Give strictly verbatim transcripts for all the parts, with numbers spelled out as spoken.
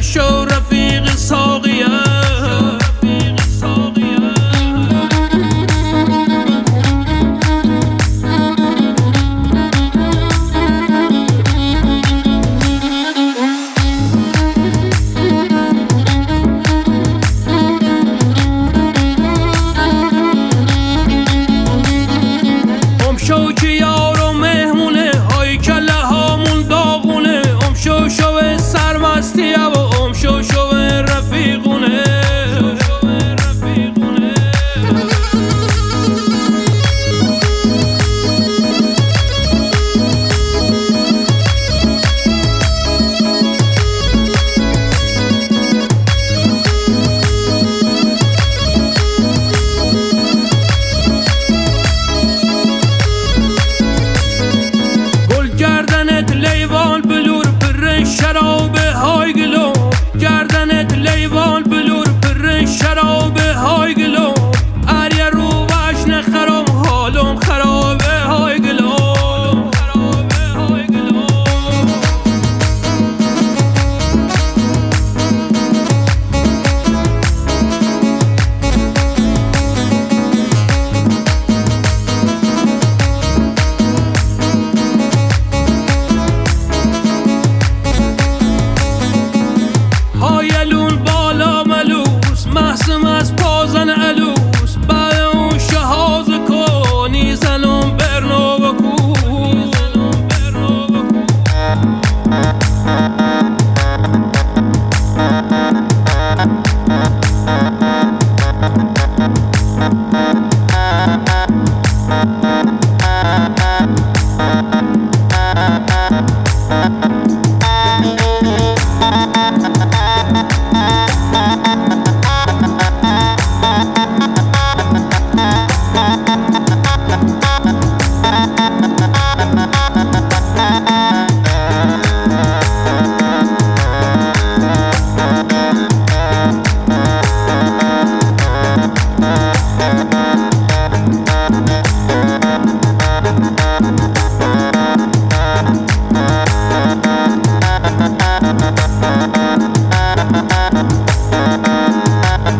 شو رفیق ساقیه. شو که یار و مهمونه های کله هامون داغونه. ام شو شو سرمستیه و ام شو شو رفیقونه. گردنت لیوان بلور پر شراب های گلو. گردنت لیوان بلور پر شراب های گلو. اریا رو وشن خرام حالم خراب های گلو. هایلون بالا ملوس محسم از پازن علوس. بعد اون شهاز کنی زنم برنو بکو.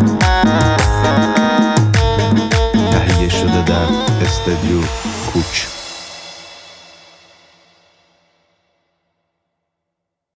تهیه شده در استودیو کوک.